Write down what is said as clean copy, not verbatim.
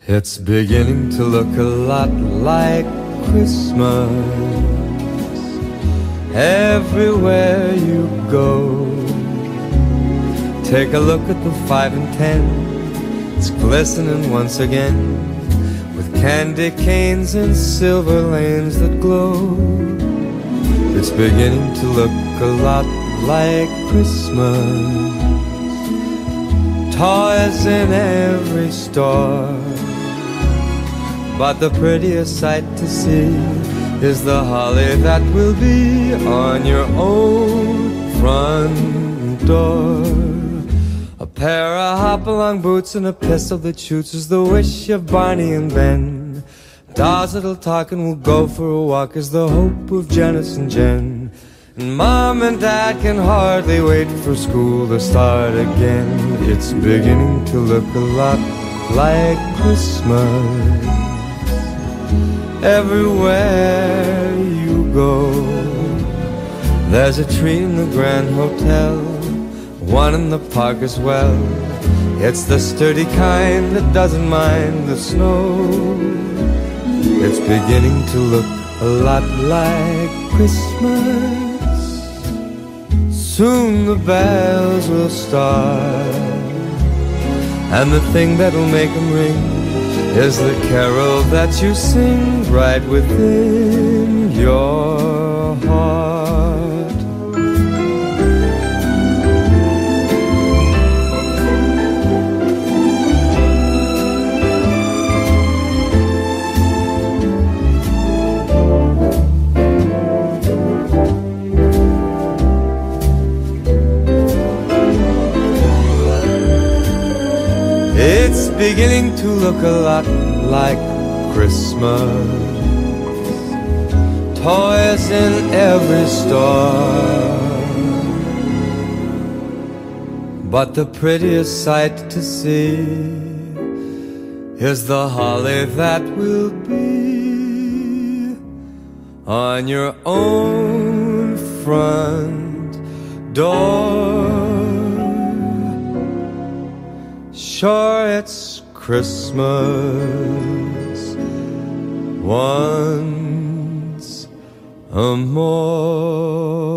It's beginning to look a lot like Christmas everywhere you go. Take a look at the 5 and 10. It's glistening once again with candy canes and silver lanes that glow. It's beginning to look a lot like Christmas. Toys in every store, but the prettiest sight to see is the holly that will be on your own front door. A pair of hop-along boots and a pistol that shoots is the wish of Barney and Ben. Dolls that'll talk and will go for a walk is the hope of Janice and Jen. And Mom and Dad can hardly wait for school to start again. It's beginning to look a lot like Christmas everywhere you go. There's a tree in the Grand Hotel, one in the park as well. It's the sturdy kind that doesn't mind the snow. It's beginning to look a lot like Christmas. Soon the bells will start, and the thing that'll make them ring is the carol that you sing right within your heart. It's beginning to look a lot like Christmas. Toys in every store, but the prettiest sight to see is the holly that will be on your own front door. Sure, it's Christmas once more.